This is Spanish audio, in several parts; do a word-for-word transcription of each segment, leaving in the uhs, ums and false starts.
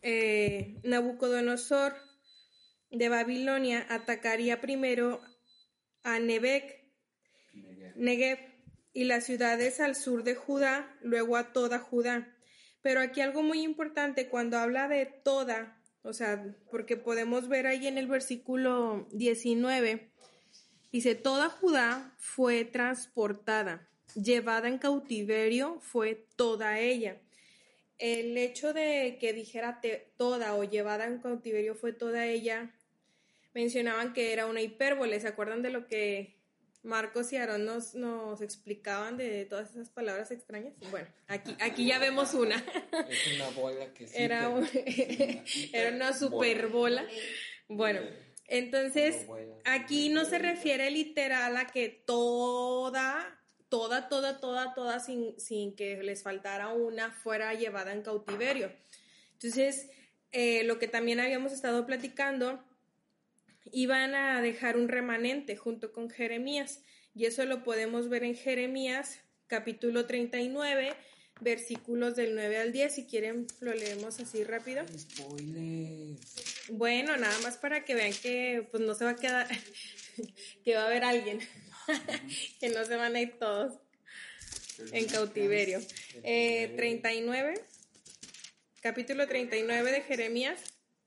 eh, Nabucodonosor de Babilonia atacaría primero a Nebec, Negev. Negev y las ciudades al sur de Judá, luego a toda Judá. Pero aquí algo muy importante cuando habla de toda, o sea, porque podemos ver ahí en el versículo diecinueve, dice, toda Judá fue transportada, llevada en cautiverio fue toda ella. El hecho de que dijera te, toda o llevada en cautiverio fue toda ella, mencionaban que era una hipérbole. ¿Se acuerdan de lo que Marcos y Aarón nos, nos explicaban de todas esas palabras extrañas? Bueno, aquí, aquí ya vemos una. Es una bola que sí. Era, un, era una super bola. Bueno, entonces aquí no se refiere literal a que toda... toda, toda, toda, toda, sin, sin que les faltara una, fuera llevada en cautiverio. Entonces, eh, lo que también habíamos estado platicando, iban a dejar un remanente junto con Jeremías, y eso lo podemos ver en Jeremías, capítulo treinta y nueve, versículos del nueve al diez, si quieren lo leemos así rápido. Spoilers. Bueno, nada más para que vean que pues no se va a quedar, que va a haber alguien. Que no se van a ir todos en cautiverio. Eh, treinta y nueve, capítulo treinta y nueve de Jeremías,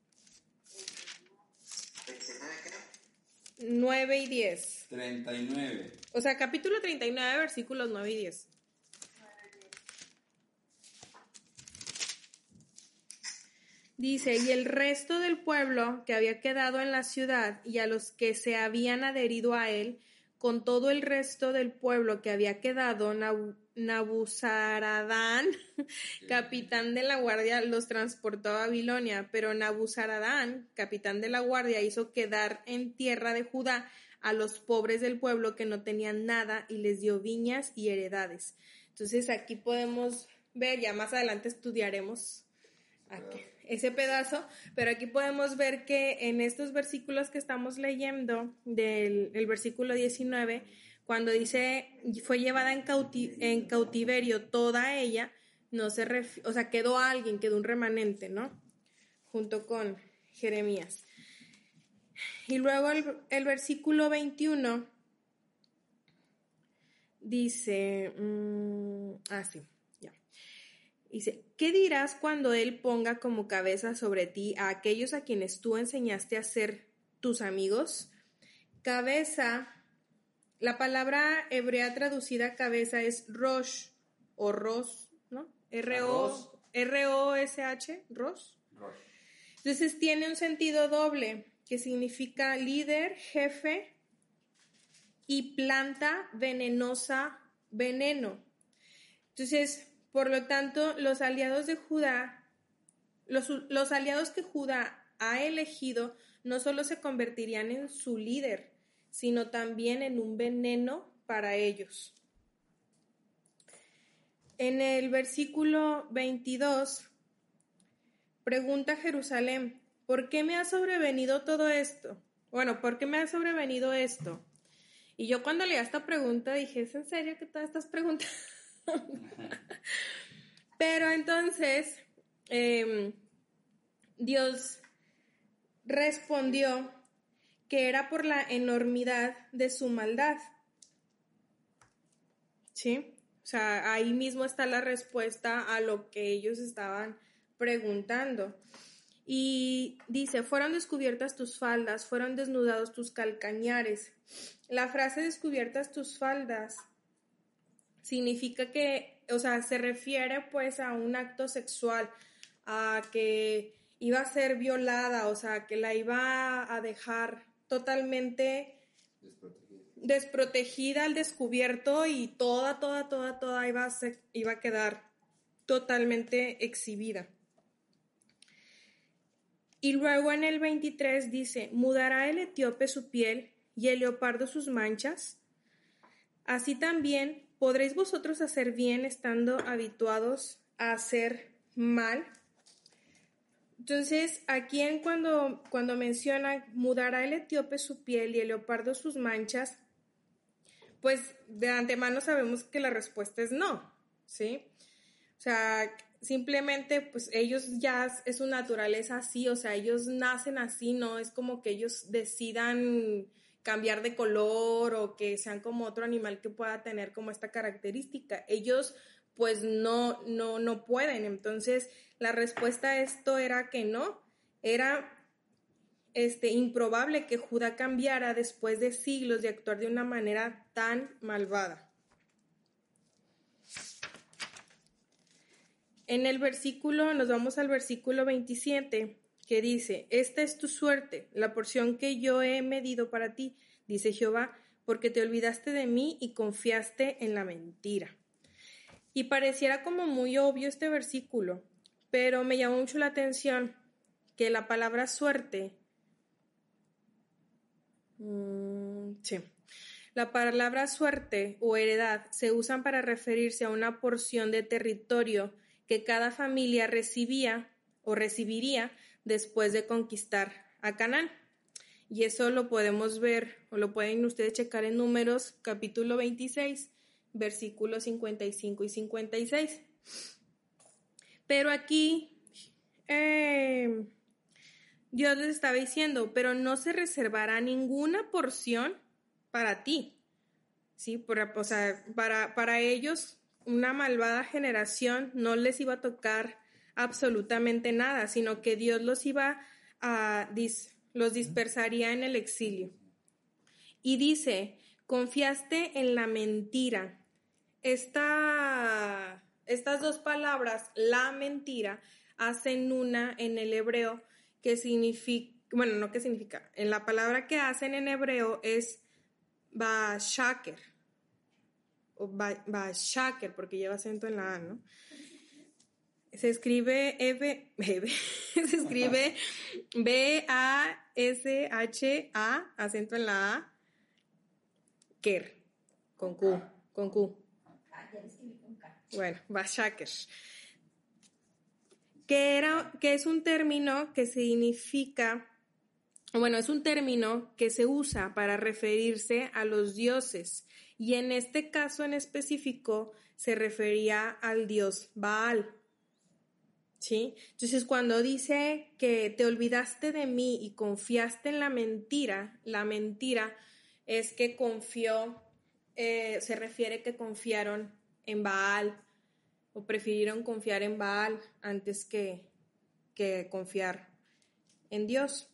nueve y diez. treinta y nueve. O sea, capítulo treinta y nueve, versículos nueve y diez. Dice, y el resto del pueblo que había quedado en la ciudad y a los que se habían adherido a él, con todo el resto del pueblo que había quedado, Nab- Nabuzaradán, capitán de la guardia, los transportó a Babilonia, pero Nabuzaradán, capitán de la guardia, hizo quedar en tierra de Judá a los pobres del pueblo que no tenían nada y les dio viñas y heredades. Entonces aquí podemos ver, ya más adelante estudiaremos aquí, ese pedazo, pero aquí podemos ver que en estos versículos que estamos leyendo, del el versículo diecinueve, cuando dice fue llevada en, cauti, en cautiverio toda ella, no se ref, o sea, quedó alguien, quedó un remanente, ¿no? Junto con Jeremías. Y luego el, el versículo veintiuno dice, mmm, ah, sí. Dice, ¿qué dirás cuando él ponga como cabeza sobre ti a aquellos a quienes tú enseñaste a ser tus amigos? Cabeza, la palabra hebrea traducida cabeza es rosh o ros, ¿no? R O R O S H, rosh. Rosh. Entonces tiene un sentido doble, que significa líder, jefe y planta venenosa, veneno. Entonces, por lo tanto, los aliados de Judá, los, los aliados que Judá ha elegido, no solo se convertirían en su líder, sino también en un veneno para ellos. En el versículo veintidós, pregunta Jerusalén, ¿por qué me ha sobrevenido todo esto? Bueno, ¿por qué me ha sobrevenido esto? Y yo cuando leí esta pregunta dije, ¿es en serio que todas estas preguntas? Pero entonces eh, Dios respondió que era por la enormidad de su maldad. ¿Sí? O sea, ahí mismo está la respuesta a lo que ellos estaban preguntando. Y dice, fueron descubiertas tus faldas, fueron desnudados tus calcañares. La frase descubiertas tus faldas significa que, o sea, se refiere pues a un acto sexual, a que iba a ser violada, o sea, que la iba a dejar totalmente Desprotegida. desprotegida al descubierto y toda, toda, toda, toda iba a, ser, iba a quedar totalmente exhibida. Y luego en el veintitrés dice, ¿mudará el etíope su piel y el leopardo sus manchas? Así también podréis vosotros hacer bien estando habituados a hacer mal. Entonces, aquí en cuando, cuando menciona mudará el etíope su piel y el leopardo sus manchas, pues de antemano sabemos que la respuesta es no, ¿sí? O sea, simplemente pues ellos ya es su naturaleza así, o sea, ellos nacen así, no es como que ellos decidan cambiar de color o que sean como otro animal que pueda tener como esta característica. Ellos pues no, no, no pueden. Entonces la respuesta a esto era que no, era este, improbable que Judá cambiara después de siglos de actuar de una manera tan malvada. En el versículo, nos vamos al versículo veintisiete, que dice, esta es tu suerte, la porción que yo he medido para ti, dice Jehová, porque te olvidaste de mí y confiaste en la mentira. Y pareciera como muy obvio este versículo, pero me llamó mucho la atención que la palabra suerte, mmm, sí, la palabra suerte o heredad se usan para referirse a una porción de territorio que cada familia recibía o recibiría después de conquistar a Canaán. Y eso lo podemos ver, o lo pueden ustedes checar en Números, capítulo veintiséis, versículos cincuenta y cinco y cincuenta y seis. Pero aquí eh, Dios les estaba diciendo, pero no se reservará ninguna porción para ti. ¿Sí? Por, o sea, para, para ellos, una malvada generación no les iba a tocar absolutamente nada, sino que Dios los iba a, dis, los dispersaría en el exilio. Y dice, confiaste en la mentira. Esta, estas dos palabras, la mentira, hacen una en el hebreo que significa, bueno, no que significa, en la palabra que hacen en hebreo es bashaker, o bashaker, porque lleva acento en la A, ¿no? Se escribe F, se escribe B A S H A, acento en la A, ker, con Q, con Q. Bueno, bashaker. Que, era, que es un término que significa, bueno, es un término que se usa para referirse a los dioses. Y en este caso en específico se refería al dios Baal, ¿sí? Entonces cuando dice que te olvidaste de mí y confiaste en la mentira, la mentira es que confió, eh, se refiere que confiaron en Baal o prefirieron confiar en Baal antes que, que confiar en Dios.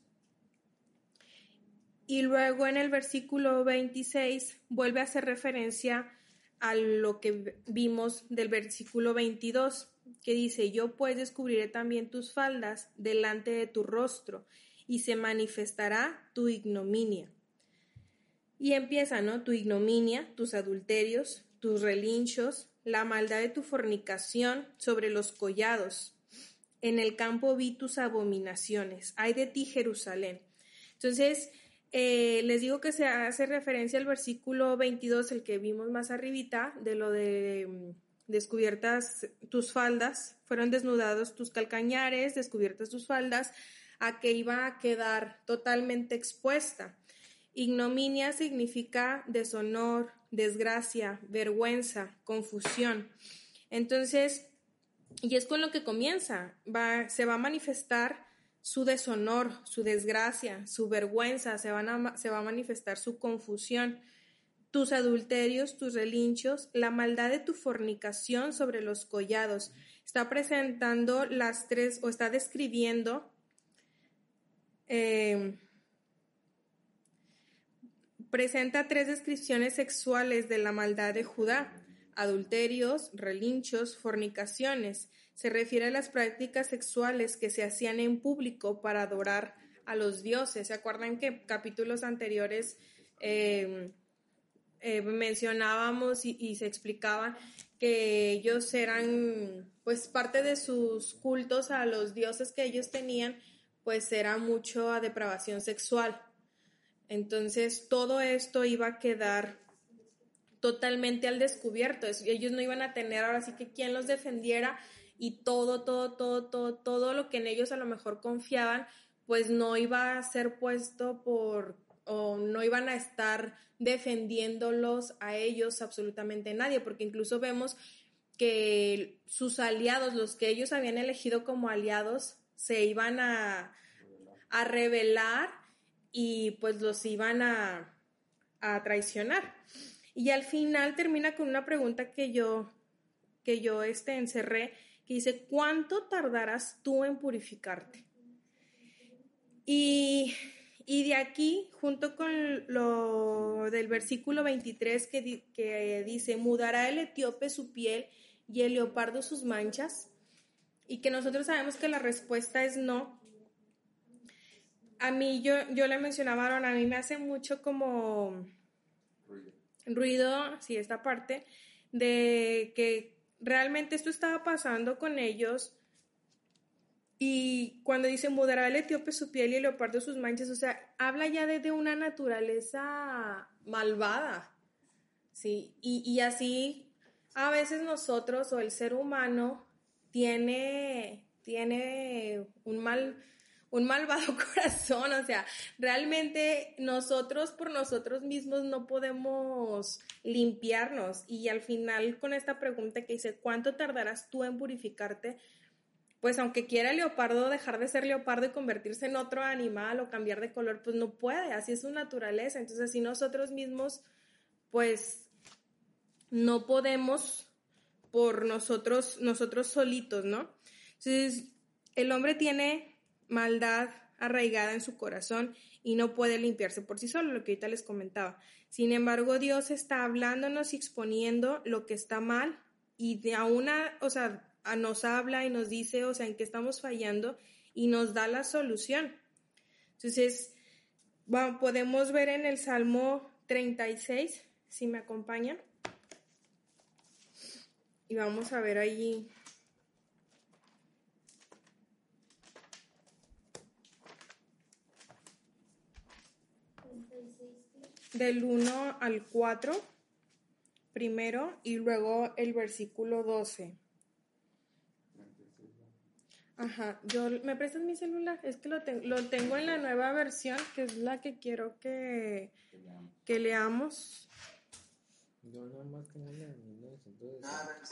Y luego en el versículo veintiséis vuelve a hacer referencia a lo que vimos del versículo veintidós, que dice, yo pues descubriré también tus faldas delante de tu rostro y se manifestará tu ignominia. Y empieza, ¿no? Tu ignominia, tus adulterios, tus relinchos, la maldad de tu fornicación sobre los collados. En el campo vi tus abominaciones. Ay de ti, Jerusalén. Entonces, Eh, les digo que se hace referencia al versículo veintidós, el que vimos más arribita, de lo de um, descubiertas tus faldas, fueron desnudados tus calcañares, descubiertas tus faldas, a que iba a quedar totalmente expuesta. Ignominia significa deshonor, desgracia, vergüenza, confusión. Entonces, y es con lo que comienza, va, se va a manifestar su deshonor, su desgracia, su vergüenza, se, van a, se va a manifestar su confusión, tus adulterios, tus relinchos, la maldad de tu fornicación sobre los collados. Está presentando las tres, o está describiendo eh, presenta tres descripciones sexuales de la maldad de Judá: adulterios, relinchos, fornicaciones. Se refiere a las prácticas sexuales que se hacían en público para adorar a los dioses. ¿Se acuerdan que capítulos anteriores eh, eh, mencionábamos y, y se explicaba que ellos eran, pues parte de sus cultos a los dioses que ellos tenían, pues era mucho a depravación sexual? Entonces todo esto iba a quedar totalmente al descubierto. Ellos no iban a tener ahora sí que quien los defendiera, y todo, todo, todo, todo, todo lo que en ellos a lo mejor confiaban, pues no iba a ser puesto por, o no iban a estar defendiéndolos a ellos absolutamente nadie, porque incluso vemos que sus aliados, los que ellos habían elegido como aliados, se iban a, a rebelar y pues los iban a, a traicionar. Y al final termina con una pregunta que yo, que yo este, encerré, que dice, ¿cuánto tardarás tú en purificarte? Y, y de aquí, junto con lo del versículo veintitrés que, di, que dice, mudará el etíope su piel y el leopardo sus manchas, y que nosotros sabemos que la respuesta es no. A mí, yo, yo le mencionaba a Aaron, a mí me hace mucho como ruido, ruido sí, esta parte, de que realmente esto estaba pasando con ellos. Y cuando dice mudará el etíope su piel y el leopardo sus manchas, o sea, habla ya de, de una naturaleza malvada, ¿sí? Y, y así a veces nosotros o el ser humano tiene, tiene un mal, un malvado corazón, o sea, realmente nosotros por nosotros mismos no podemos limpiarnos. Y al final con esta pregunta que dice, ¿cuánto tardarás tú en purificarte? Pues aunque quiera el leopardo dejar de ser leopardo y convertirse en otro animal o cambiar de color, pues no puede, así es su naturaleza. Entonces, si nosotros mismos, pues no podemos por nosotros, nosotros solitos, ¿no? Entonces, el hombre tiene maldad arraigada en su corazón y no puede limpiarse por sí solo, lo que ahorita les comentaba. Sin embargo, Dios está hablándonos y exponiendo lo que está mal y de a una, o sea, nos habla y nos dice, o sea, en qué estamos fallando y nos da la solución. Entonces, bueno, podemos ver en el Salmo treinta y seis, si me acompañan, y vamos a ver allí del uno al cuatro primero y luego el versículo doce. Ajá, yo, ¿me prestas mi celular? Es que lo, te, lo tengo en la nueva versión, que es la que quiero que, que leamos. Yo nada más tengo la entonces.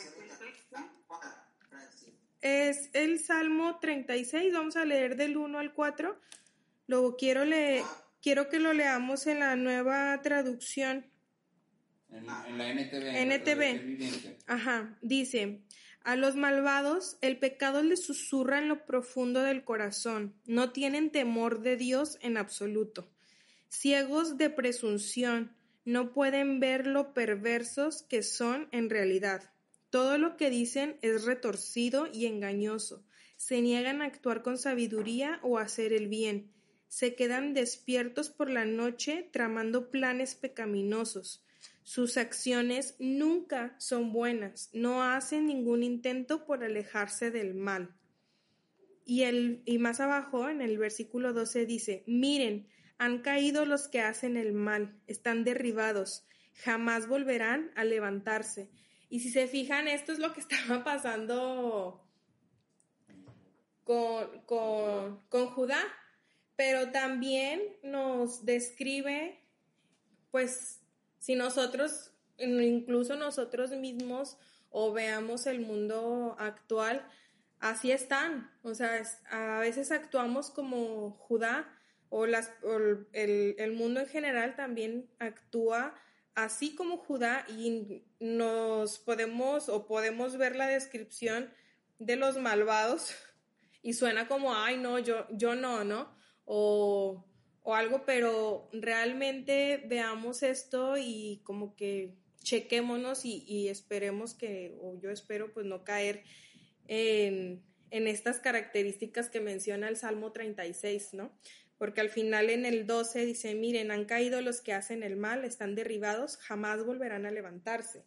Es el Salmo treinta y seis, vamos a leer del uno al cuatro. Luego quiero, leer, quiero que lo leamos en la nueva traducción. En, en la N T V. N T V. Ajá, dice... A los malvados el pecado les susurra en lo profundo del corazón, no tienen temor de Dios en absoluto. Ciegos de presunción, no pueden ver lo perversos que son en realidad. Todo lo que dicen es retorcido y engañoso. Se niegan a actuar con sabiduría o a hacer el bien. Se quedan despiertos por la noche tramando planes pecaminosos. Sus acciones nunca son buenas, no hacen ningún intento por alejarse del mal. Y, el, y más abajo, en el versículo doce, dice, miren, han caído los que hacen el mal, están derribados, jamás volverán a levantarse. Y si se fijan, esto es lo que estaba pasando con, con, con Judá, pero también nos describe, pues, si nosotros, incluso nosotros mismos, o veamos el mundo actual, así están. O sea, a veces actuamos como Judá, o, las, o el, el mundo en general también actúa así como Judá, y nos podemos, o podemos ver la descripción de los malvados, y suena como, ay, no, yo, yo no, ¿no? O... o algo, pero realmente veamos esto y como que chequémonos y, y esperemos que, o yo espero pues no caer en, en estas características que menciona el Salmo treinta y seis, ¿no? Porque al final en el doce dice, miren, han caído los que hacen el mal, están derribados, jamás volverán a levantarse.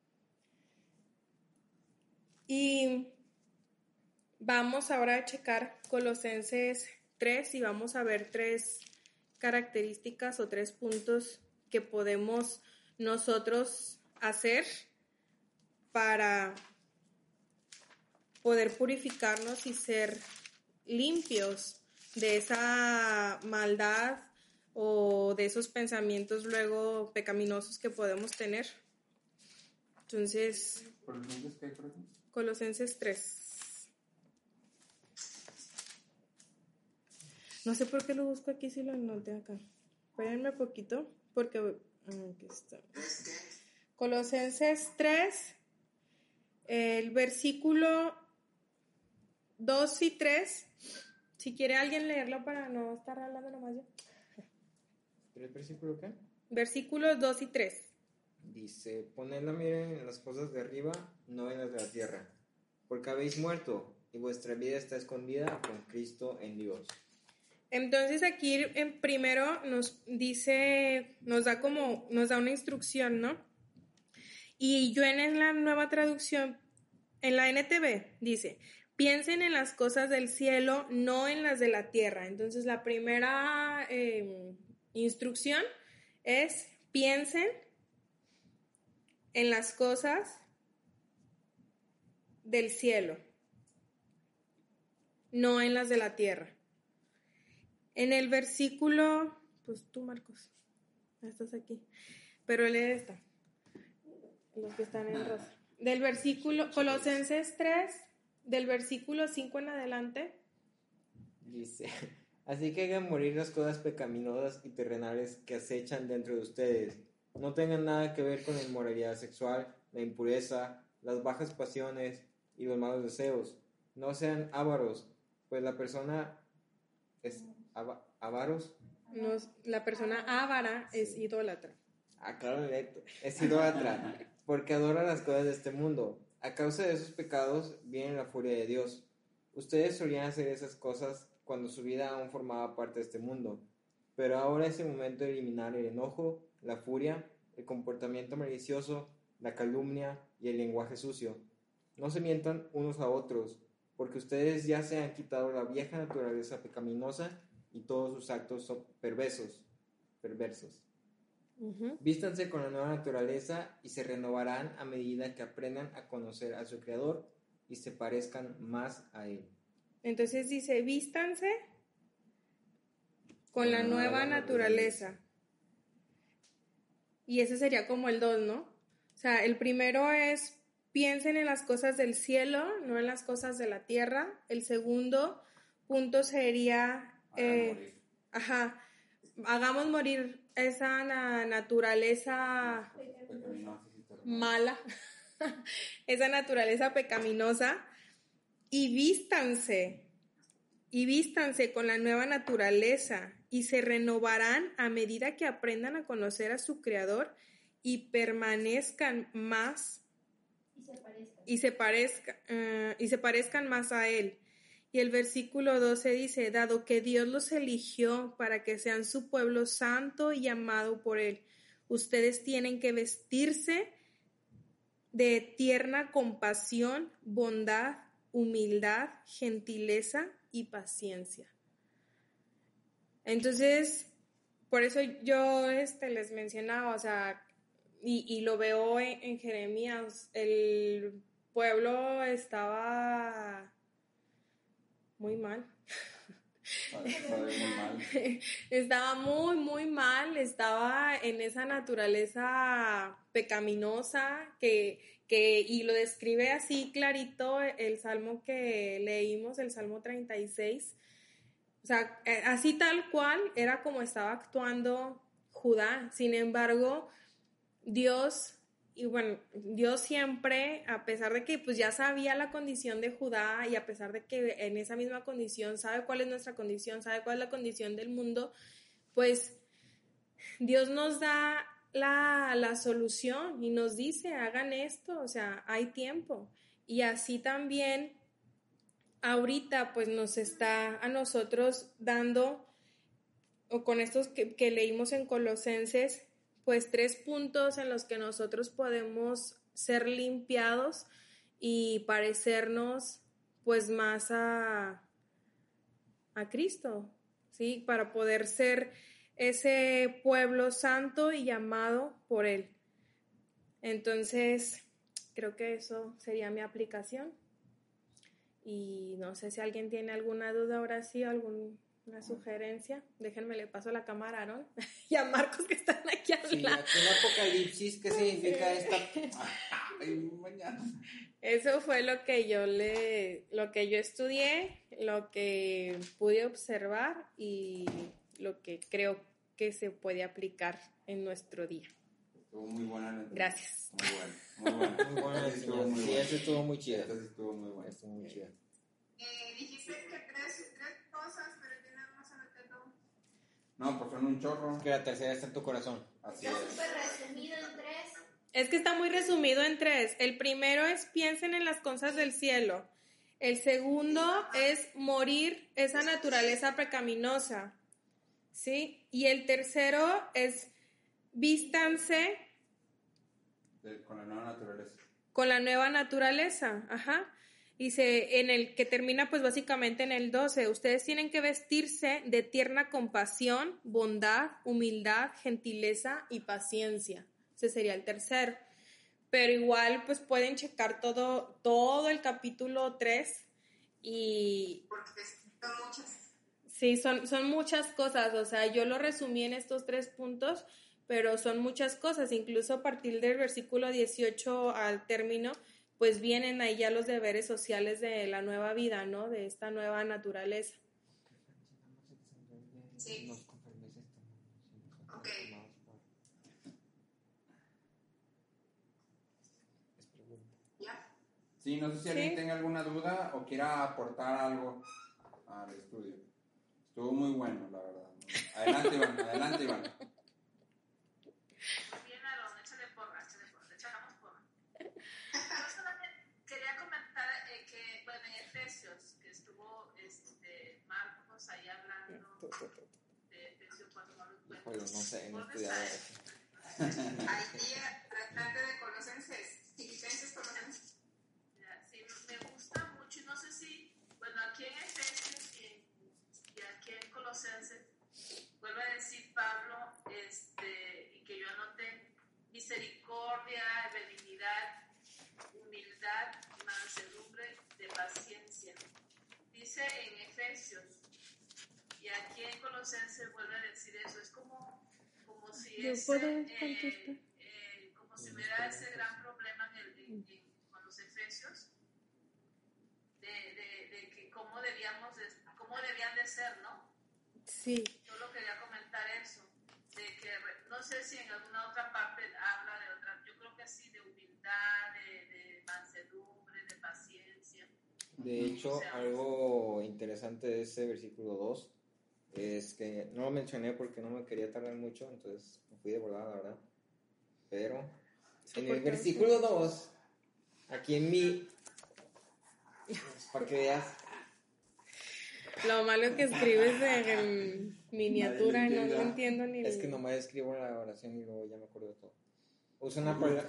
Y vamos ahora a checar Colosenses tres y vamos a ver tres características o tres puntos que podemos nosotros hacer para poder purificarnos y ser limpios de esa maldad o de esos pensamientos luego pecaminosos que podemos tener. Entonces, ¿Colosenses qué, por ejemplo? Colosenses tres. No sé por qué lo busco aquí si lo anoté acá. Espérenme poquito porque... Aquí está. Colosenses tres, el versículo dos y tres. Si quiere alguien leerlo para no estar hablando nomás yo. ¿Tres versículo qué? Versículos dos y tres. Dice, poned la mira en las cosas de arriba, no en las de la tierra, porque habéis muerto y vuestra vida está escondida con Cristo en Dios. Entonces aquí en primero nos dice, nos da como, nos da una instrucción, ¿no? Y yo en la nueva traducción, en la N T V, dice, piensen en las cosas del cielo, no en las de la tierra. Entonces la primera eh, instrucción es piensen en las cosas del cielo, no en las de la tierra. En el versículo, pues tú, Marcos, estás aquí, pero lee esta, los que están en rosa. Del versículo, Colosenses tres, del versículo cinco en adelante. Dice, así que hagan morir las cosas pecaminosas y terrenales que acechan dentro de ustedes. No tengan nada que ver con la inmoralidad sexual, la impureza, las bajas pasiones y los malos deseos. No sean ávaros, pues la persona es ava- avaros. No, la persona avara es Sí. idólatra. Ah, claro, directo. Es idólatra, porque adora las cosas de este mundo. A causa de esos pecados viene la furia de Dios. Ustedes solían hacer esas cosas cuando su vida aún formaba parte de este mundo. Pero ahora es el momento de eliminar el enojo, la furia, el comportamiento malicioso, la calumnia y el lenguaje sucio. No se mientan unos a otros, porque ustedes ya se han quitado la vieja naturaleza pecaminosa y todos sus actos son perversos. perversos. Uh-huh. Vístanse con la nueva naturaleza y se renovarán a medida que aprendan a conocer a su Creador y se parezcan más a Él. Entonces dice, vístanse con la nueva naturaleza. Y ese sería como el dos, ¿no? O sea, el primero es piensen en las cosas del cielo, no en las cosas de la tierra. El segundo punto sería, eh, ajá, hagamos morir esa na- naturaleza mala, esa naturaleza pecaminosa, y vístanse, y vístanse con la nueva naturaleza, y se renovarán a medida que aprendan a conocer a su Creador y permanezcan más Y se parezcan. y se parezca, uh, y se parezcan más a Él. Y el versículo doce dice, dado que Dios los eligió para que sean su pueblo santo y amado por Él, ustedes tienen que vestirse de tierna compasión, bondad, humildad, gentileza y paciencia. Entonces, por eso yo este, les mencionaba, o sea, y, y lo veo en, en Jeremías, el pueblo estaba muy mal. Muy mal. Estaba muy, muy mal, estaba en esa naturaleza pecaminosa que, que, y lo describe así clarito el salmo que leímos, el Salmo treinta y seis. O sea, así tal cual era como estaba actuando Judá. Sin embargo, Dios, y bueno, Dios siempre, a pesar de que pues ya sabía la condición de Judá y a pesar de que en esa misma condición sabe cuál es nuestra condición, sabe cuál es la condición del mundo, pues Dios nos da la, la solución y nos dice, hagan esto, o sea, hay tiempo. Y así también ahorita pues nos está a nosotros dando, o con estos que, que leímos en Colosenses, pues tres puntos en los que nosotros podemos ser limpiados y parecernos pues más a, a Cristo, ¿sí? Para poder ser ese pueblo santo y amado por Él. Entonces, creo que eso sería mi aplicación. Y no sé si alguien tiene alguna duda ahora sí, alguna una sugerencia. Déjenme le paso la cámara a Aaron y a Marcos que están aquí al Sí, lado. aquí en Apocalipsis, ¿qué significa esta? Ay, mañana. Eso fue lo que yo le, lo que yo estudié, lo que pude observar y lo que creo que se puede aplicar en nuestro día. Estuvo muy buena la entrevista. Gracias. Muy buena, muy buena. Muy buena Esa sí estuvo enseñanza. muy Sí, buena. esa estuvo muy chida. Esa sí estuvo muy buena. Estuvo muy chida. Eh, dijiste que tres, tres cosas, pero tienes más a meterlo. No, pues son un chorro. Que la tercera está en tu corazón. Así Está es. súper resumido en tres. Es que está muy resumido en tres. El primero es piensen en las cosas del cielo. El segundo es morir esa naturaleza pecaminosa. ¿Sí? Y el tercero es vístanse De- con la nueva naturaleza. con la nueva naturaleza. Ajá. Dice, en el que termina pues básicamente en el doce, ustedes tienen que vestirse de tierna compasión, bondad, humildad, gentileza y paciencia. Ese sería el tercero. Pero igual pues pueden checar todo, todo el capítulo tres y Porque son muchas. sí, son, son muchas cosas. O sea, yo lo resumí en estos tres puntos, pero son muchas cosas. Incluso a partir del versículo dieciocho al término, pues vienen ahí ya los deberes sociales de la nueva vida, ¿no? De esta nueva naturaleza. Sí. Ok. ¿Ya? Sí, no sé si alguien Sí. tenga alguna duda o quiera aportar algo al estudio. Estuvo muy bueno, la verdad. Adelante, Iván, adelante, Iván. Bien, Aaron, échale porra, échale porra, le echamos porra. Yo solamente quería comentar eh, que, bueno, en Efesios, que estuvo este, Marcos ahí hablando de Efesios cuando no lo encuentro. Híjole, no sé, no he ¿Dónde estudiado está eso. Ahí, tratante de Colosenses, Filipenses Colosenses. Mira, sí, me gusta mucho y no sé si, bueno, aquí en Efesios y, en- y aquí en Colosenses, vuelve a decir Pablo, este, y que yo anoté, misericordia, benignidad, humildad, mansedumbre, de paciencia. Dice en Efesios, y aquí en Colosenses vuelve a decir eso, es como, como si Yo ese, puedo eh, contestar. eh, como si hubiera ese gran problema en el, en- en- con los Efesios, de, de, de que cómo debíamos, de, cómo debían de ser, ¿no? Sí. Solo quería comentar eso, de que re- no sé si en alguna otra parte habla de otra, yo creo que sí, de humildad, de, de mansedumbre, de paciencia. De hecho, algo interesante de ese versículo dos es que no lo mencioné porque no me quería tardar mucho, entonces me fui de volada, la verdad. Pero en el versículo dos, aquí en mi... para que veas, Lo malo que escribes en miniatura, no lo entiendo ni... es que nomás escribo la oración y luego ya me acuerdo de todo. Usa una palabra...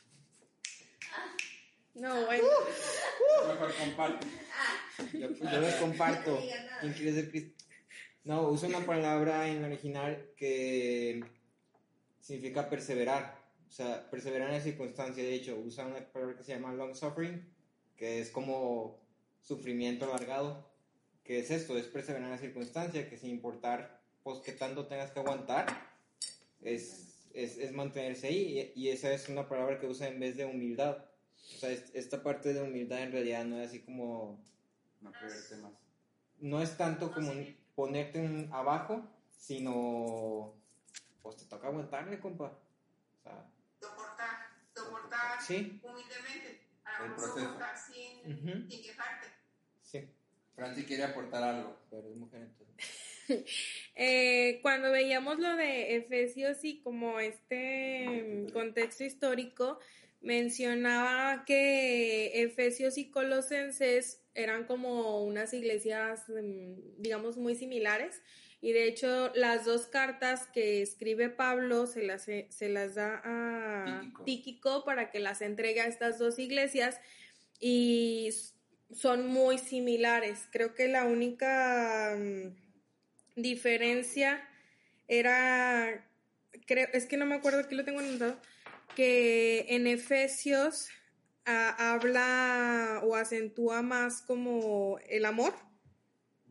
No, bueno. Mejor comparte. Yo, yo les comparto. ¿Quién quiere ser cristiano? No, usa una palabra en el original que significa perseverar. O sea, perseverar en la circunstancia. De hecho, usa una palabra que se llama long suffering, que es como sufrimiento alargado. ¿Qué es esto? Es perseverar en la circunstancia, que sin importar pues, qué tanto tengas que aguantar, es, es, es mantenerse ahí. Y, y esa es una palabra que usa en vez de humildad. O sea, es- esta parte de humildad en realidad no es así como... No creerte más. No es tanto como ponerte en abajo, sino pues te toca aguantarle, compa. O sea, Soportar, soportar sí, humildemente. A El lo mejor proceso. soportar sin, Ujú. sin quejarte. sí, Franci quiere aportar algo. pero es mujer entonces. Eh, cuando veíamos lo de Efesios y como este mm, contexto histórico, mencionaba que Efesios y Colosenses eran como unas iglesias, mm, digamos, muy similares. Y de hecho, las dos cartas que escribe Pablo se las, se las da a Tíquico. Tíquico para que las entregue a estas dos iglesias. Y s- son muy similares. Creo que la única mm, diferencia era, creo, es que no me acuerdo, aquí lo tengo anotado, que en Efesios ah, habla o acentúa más como el amor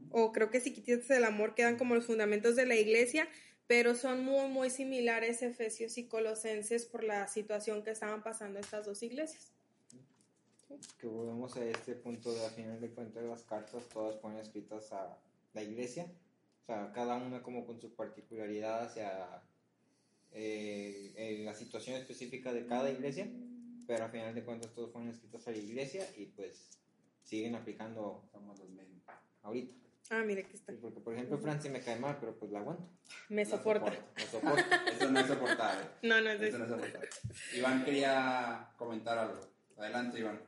o creo que si quitas el amor quedan como los fundamentos de la iglesia, pero son muy, muy similares Efesios y Colosenses por la situación que estaban pasando estas dos iglesias. Que volvemos a este punto de, al final de cuentas, las cartas todas fueron escritas a la iglesia, o sea, cada una como con su particularidad hacia eh, en la situación específica de cada iglesia, pero al final de cuentas todos fueron escritos a la iglesia y pues siguen aplicando. Somos los mismos. Ahorita. Ah, mira, aquí está. Sí, porque por ejemplo Francia me cae mal, pero pues la aguanto. Me La soporta. Lo soporto. Eso no es soportable. No, no es Eso no es soportable. Iván quería comentar algo. Adelante, Iván.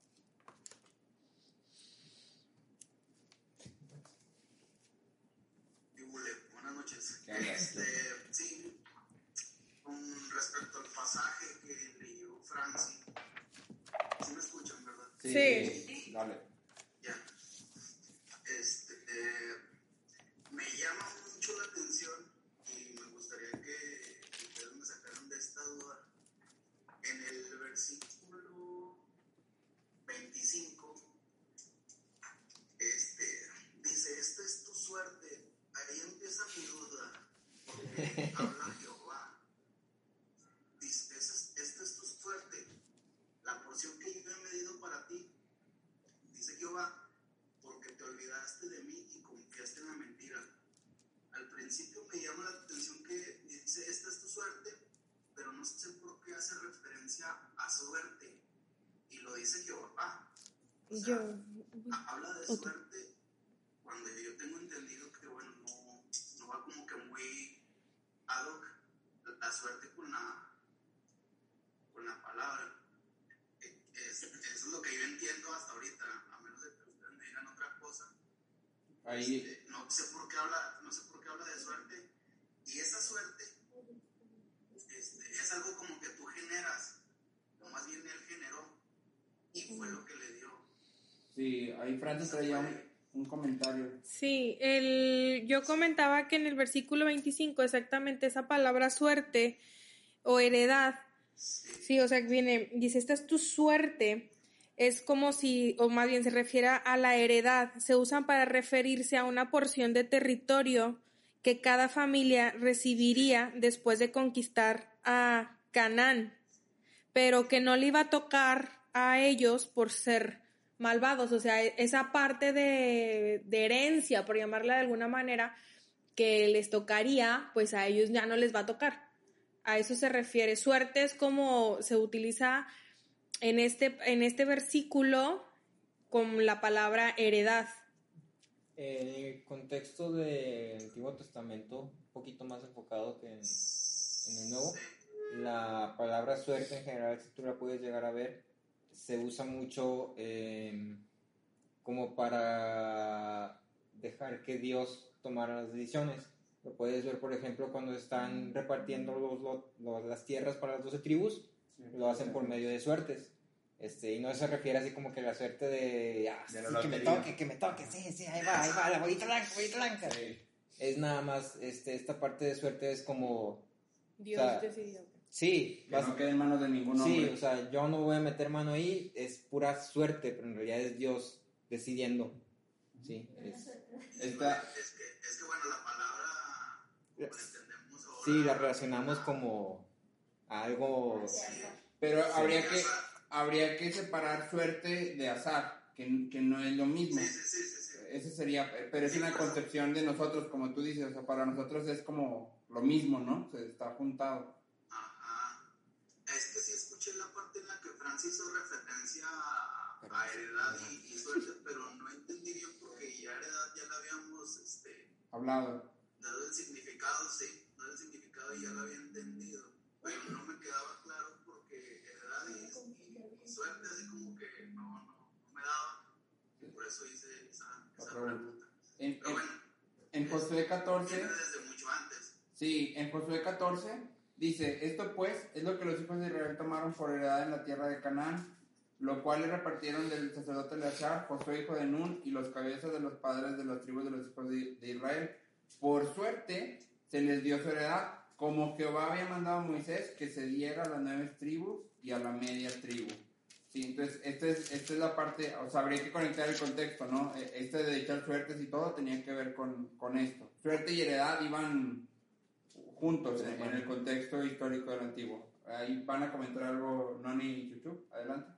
Buenas noches. ¿Qué onda? Este, sí, con respecto al pasaje que leyó Franci, ¿sí me escuchan, verdad? Sí. Dale. Ya. Este, eh, me llama mucho la atención y me gustaría que ustedes me sacaran de esta duda. En el versículo veinticinco, este, dice, esta es tu suerte. Ahí empieza mi duda, porque habla Jehová. Dice, esta es, esta es tu suerte, la porción que yo he medido para ti. Dice Jehová, porque te olvidaste de mí y confiaste en la mentira. Al principio me llama la atención que dice, esta es tu suerte, pero no sé por qué hace referencia a suerte. Y lo dice Jehová. O sea, Yo. habla de Otro. suerte cuando yo tengo entendido que, bueno, no, no va como que muy ad hoc la suerte con la, con la palabra. Es, eso es lo que yo entiendo hasta ahorita, a menos de que ustedes me digan otra cosa. Ahí, Este, no sé por qué habla, no sé por qué habla de suerte. Y esa suerte este, es algo como que tú generas, o más bien él generó, y fue lo que le dio. sí, ahí Francis traía un, un comentario. Sí, el, yo comentaba que en el versículo veinticinco exactamente esa palabra suerte o heredad, sí, o sea, viene, dice, esta es tu suerte, es como si, o más bien se refiere a la heredad, se usan para referirse a una porción de territorio que cada familia recibiría después de conquistar a Canaán, pero que no le iba a tocar a ellos por ser malvados, o sea, esa parte de, de herencia, por llamarla de alguna manera, que les tocaría, pues a ellos ya no les va a tocar. A eso se refiere. Suerte es como se utiliza en este, en este versículo con la palabra heredad. En el contexto del Antiguo Testamento, un poquito más enfocado que en, en el Nuevo, la palabra suerte en general, si tú la puedes llegar a ver, se usa mucho eh, como para dejar que Dios tomara las decisiones. Lo puedes ver, por ejemplo, cuando están repartiendo los, los, los, las tierras para las doce tribus, sí, lo hacen por medio de suertes. Este, y no se refiere así como que la suerte de, ah, de sí, que me toque, que me toque, sí, sí, ahí va, ahí va, la bolita blanca, bolita blanca. Sí. Es nada más, este, esta parte de suerte es como... Dios o sea, decidió. Sí. Que vas, no quede en manos de ningún hombre. Sí, o sea, yo no voy a meter mano ahí, es pura suerte, pero en realidad es Dios decidiendo. Sí, es... Esta... Es, que, es que, bueno, la palabra, como la entendemos ahora... Sí, la relacionamos como algo... Sí. Pero sí, habría que... Habría que separar suerte de azar, que, que no es lo mismo. Sí, sí, sí, sí, sí. Ese sería, pero es una concepción de nosotros, como tú dices, o sea, para nosotros es como lo mismo, ¿no? Se está juntado. Ajá. Es que sí escuché la parte en la que Francis hizo referencia a, a heredad y, y suerte, pero no entendí bien porque ya heredad ya la habíamos este, hablado. Dado el significado, sí, dado el significado y ya lo había entendido, pero no me quedaba claro porque heredad y suerte así como que no, no, no me daba, y por eso hice esa, esa pregunta. En, Pero en, bueno, en Josué catorce, desde mucho antes. Sí, en Josué catorce dice, esto pues es lo que los hijos de Israel tomaron por heredad en la tierra de Canaán, lo cual le repartieron del sacerdote Eleazar, Josué hijo de Nun, y los cabezas de los padres de las tribus de los hijos de, de Israel. Por suerte se les dio su heredad, como Jehová había mandado a Moisés que se diera a las nueve tribus y a la media tribu. Sí, entonces esta es, esta es la parte, o sea, habría que conectar el contexto, ¿no? Este de echar suertes y todo tenía que ver con, con esto. Suerte y heredad iban juntos en, en el contexto histórico del antiguo. Ahí van a comentar algo Noni y Chuchu, adelante.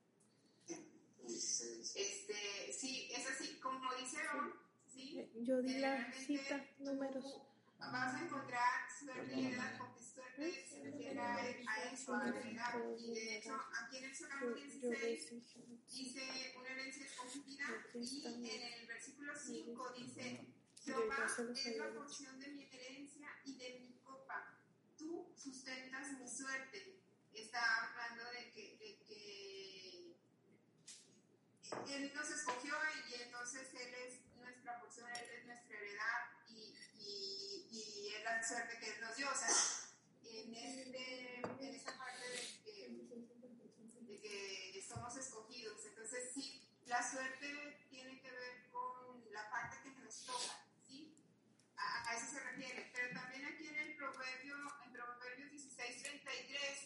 Este, sí, es así, como dice Aaron, ¿sí? Yo di la Generalmente cita, tú números. vas a encontrar suerte y heredad, porque suerte se refiere a, a eso, a la heredad. Y de hecho, aquí en el Salmo dieciséis dice una herencia escogida, y en el versículo cinco dice: Jehová es la porción de mi herencia y de mi copa, tú sustentas mi suerte. Está hablando de que, de que Él nos escogió y entonces Él es nuestra porción, Él es nuestra heredad y, y, y es la suerte que Él nos dio. O sea, en, este, en esta parte de que, de que somos escogidos. Entonces, sí, la suerte tiene que ver con la parte que nos toca, ¿sí? A, a eso se refiere. Pero también aquí en el Proverbio, en Proverbios dieciséis treinta y tres,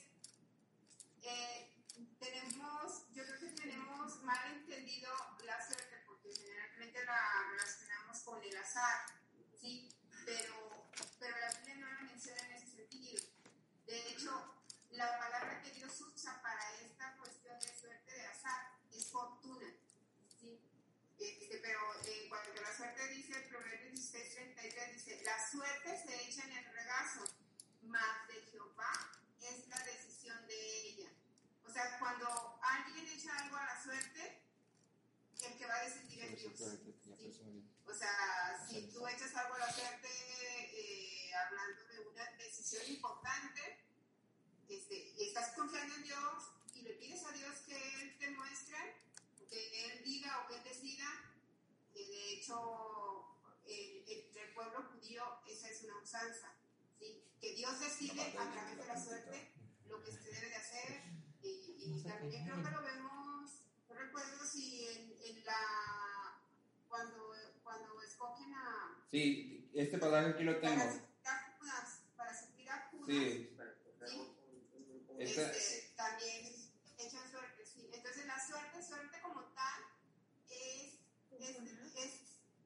eh, tenemos, yo creo que tenemos mal entendido la suerte, porque generalmente la relacionamos con el azar, ¿sí? Pero, pero la Biblia no la menciona en ese sentido. De hecho, la palabra que Dios usa para esta cuestión de suerte de azar es fortuna, ¿sí? Este, pero eh, cuando la suerte dice, Proverbios dieciséis treinta y tres dice: la suerte se echa en el regazo, mas de Jehová es la decisión de ella. O sea, cuando alguien echa algo a la suerte, el que va a decidir es Dios. ¿Sí? O sea, si tú echas algo a la suerte, eh, hablando de una decisión importante, este, estás confiando en Dios y le pides a Dios que Él te muestre, que Él diga o que Él decida. Eh, de hecho, el, entre el pueblo judío esa es una usanza, ¿sí? Que Dios decide a través de la suerte lo que se debe de hacer. Y, y también creo que lo vemos, no recuerdo si en, en la, cuando, cuando escogen a... Sí, este pasaje aquí lo tengo. Para suplir a Judas, para suplir a Judas, sí. ¿sí? Esta... Este, también echan suerte, sí. Entonces la suerte, suerte como tal, es, es, es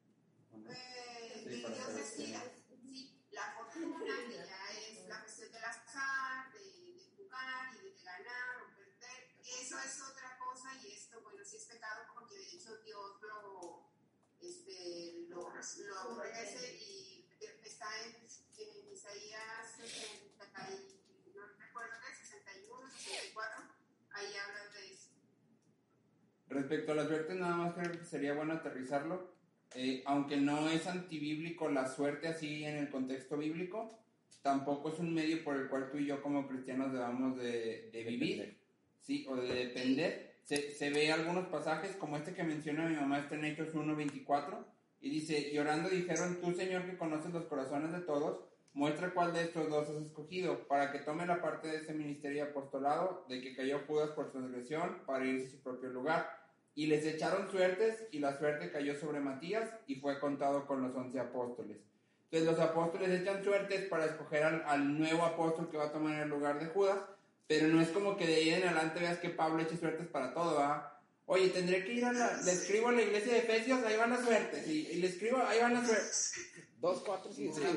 eh, sí, que Dios decida, ¿sí? La fortuna, que ya es la cuestión del azar, de, de jugar y de ganar o perder, eso es otra cosa, y esto, bueno, sí es pecado, porque de hecho Dios lo, este, lo, lo aborrece, y está en, en Isaías sesenta, no recuerdo qué, sesenta y uno, sesenta y cuatro, ahí habla de eso. Respecto a la suerte, nada más creo que sería bueno aterrizarlo. Eh, aunque no es antibíblico la suerte así en el contexto bíblico, tampoco es un medio por el cual tú y yo como cristianos debamos de, de vivir, ¿sí? O de depender. Se, se ve algunos pasajes como este que menciona mi mamá, está en Hechos uno veinticuatro, y dice: llorando dijeron: tú, Señor, que conoces los corazones de todos, muestra cuál de estos dos has escogido, para que tome la parte de ese ministerio y apostolado, de que cayó Judas por transgresión, para irse a su propio lugar. Y les echaron suertes, y la suerte cayó sobre Matías, y fue contado con los once apóstoles. Entonces los apóstoles echan suertes para escoger al, al nuevo apóstol que va a tomar el lugar de Judas, pero no es como que de ahí en adelante veas que Pablo eche suertes para todo, ¿verdad? Oye, tendré que ir a la... Le escribo a la iglesia de Efesios, ahí van las suertes, y, y le escribo, ahí van las suertes. Dos, cuatro, cinco. Sí.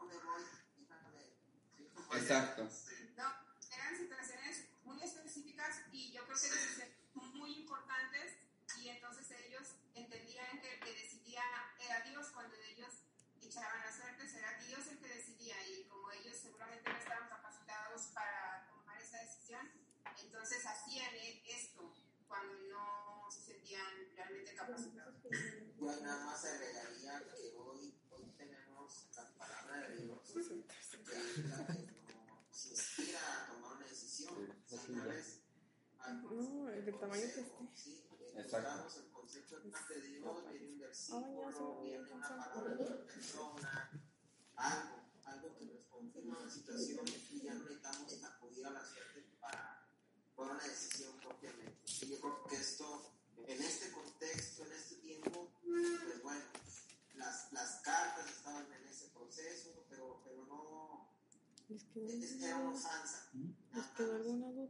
Exacto. No, eran situaciones muy específicas, y yo creo que decisiones muy importantes, y entonces ellos entendían que el que decidía era Dios. Cuando ellos echaban las suertes, era Dios el que decidía, y como ellos seguramente no estaban capacitados para tomar esa decisión, entonces hacían esto cuando no se sentían realmente capacitados. Yo nada más agregaría que hoy, hoy tenemos la palabra de Dios, que es la que nos inspira a tomar una decisión. ¿Sabes? No, el del tamaño que esté. Sí, buscamos el concepto de Dios, viene un versículo, viene una palabra de una persona, algo, algo que nos confirma la situación, y ya no necesitamos acudir a la suerte para tomar una decisión propiamente. Y yo creo que esto, en este contexto, en este tiempo, pues bueno, las, las cartas estaban en ese proceso, pero, pero no, ¿Les quedó es, era una usanza. ¿Les quedó alguna duda?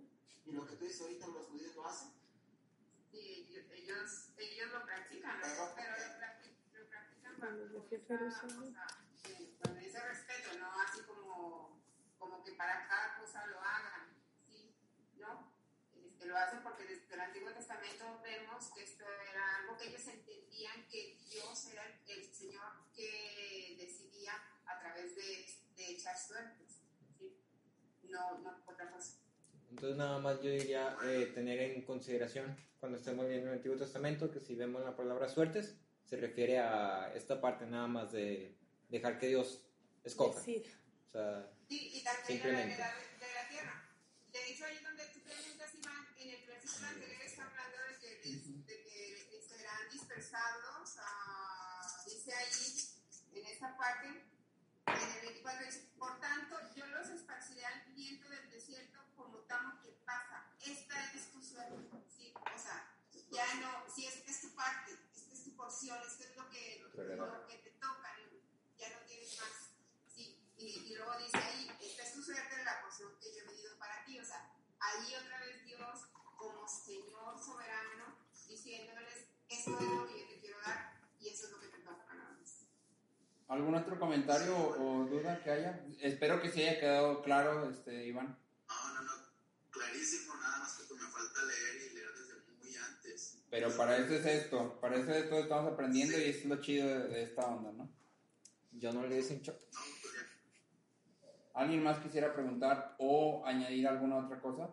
Y lo que tú dices ahorita, los judíos lo hacen. Sí, ellos, ellos, ellos lo practican, ¿no? Pero, Pero lo, practic, lo practican bajo esa, o sea, eh, con ese respeto, ¿no? Así como, como que para cada cosa lo hagan, ¿sí? ¿No? Este, lo hacen porque desde el Antiguo Testamento vemos que esto era algo que ellos entendían que Dios era el, el Señor que decidía a través de, de echar suertes, ¿sí? No, no otra cosa. Entonces nada más yo diría eh, tener en consideración cuando estemos viendo el Antiguo Testamento que si vemos la palabra suertes se refiere a esta parte nada más de dejar que Dios escoja. Sí. O sea, Sí, y también simplemente. la heredad de, de la tierra. De hecho, ahí donde tú preguntas, Iván, en el versículo anterior está hablando de que, de que serán dispersados, uh, dice ahí, en esta parte, en el veinticuatro dice, por tanto, yo los esparciré al viento del desierto como tamo que pasa. Esta es tu suerte, ¿sí? O sea, ya no, si esta es tu parte, esta es tu porción, esto es lo que, lo que te toca, ya no tienes más, ¿sí? Y, y luego dice ahí, esta es tu suerte, la porción que yo he pedido para ti. O sea, ahí otra vez Dios, como Señor soberano, diciéndoles, esto es lo que yo te quiero dar y eso es lo que te toca, nada más. ¿Algún otro comentario o, o duda que haya? Espero que sí haya quedado claro, este, Iván. No, no, no, clarísimo, nada más que pues me falta leer y leer desde muy antes. Pero para eso es esto, para eso es todo estamos aprendiendo y eso es lo chido de, de esta onda, ¿no? Yo no le dicen cho- No, pues ya. ¿Alguien más quisiera preguntar o añadir alguna otra cosa?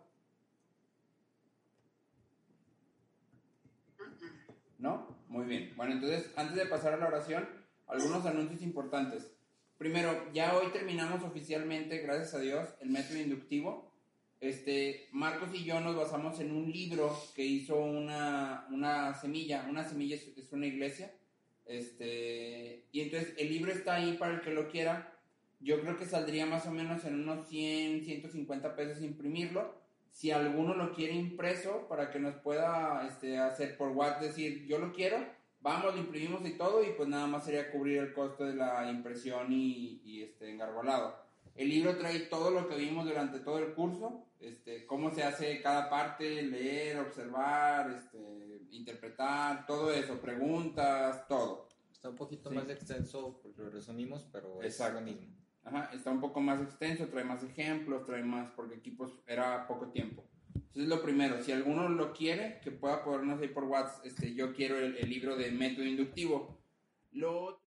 ¿No? Muy bien. Bueno, entonces, antes de pasar a la oración, algunos anuncios importantes. Primero, ya hoy terminamos oficialmente, gracias a Dios, el método inductivo. Este, Marcos y yo nos basamos en un libro que hizo una, una semilla. Una semilla es, es una iglesia. Este, y entonces el libro está ahí para el que lo quiera. Yo creo que saldría más o menos en unos cien, ciento cincuenta pesos imprimirlo. Si alguno lo quiere impreso para que nos pueda este, hacer por WhatsApp, decir yo lo quiero, vamos, lo imprimimos y todo, y pues nada más sería cubrir el costo de la impresión y, y este, engargolado. El libro trae todo lo que vimos durante todo el curso, este, cómo se hace cada parte, leer, observar, este, interpretar, todo eso, preguntas, todo. Está un poquito Sí. más extenso porque lo resumimos, pero Exacto. es lo mismo. Ajá, está un poco más extenso, trae más ejemplos, trae más, porque aquí pues era poco tiempo. Entonces lo primero, si alguno lo quiere, que pueda ponernos ahí por WhatsApp, este, yo quiero el, el libro de método inductivo. Lo